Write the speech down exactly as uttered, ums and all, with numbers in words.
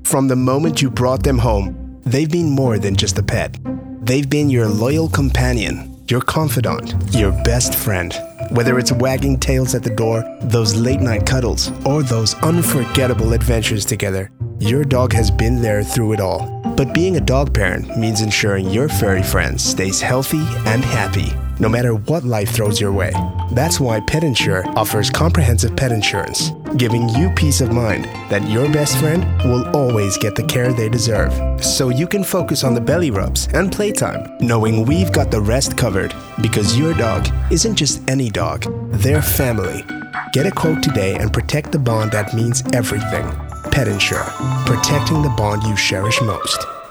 From the moment you brought them home, they've been more than just a pet. They've been your loyal companion, your confidant, your best friend. Whether it's wagging tails at the door, those late-night cuddles, or those unforgettable adventures together, your dog has been there through it all. But being a dog parent means ensuring your furry friend stays healthy and happy, no matter what life throws your way. That's why PetInsure offers comprehensive pet insurance, giving you peace of mind that your best friend will always get the care they deserve. So you can focus on the belly rubs and playtime, knowing we've got the rest covered, because your dog isn't just any dog, they're family. Get a quote today and protect the bond that means everything. PetInsure, protecting the bond you cherish most.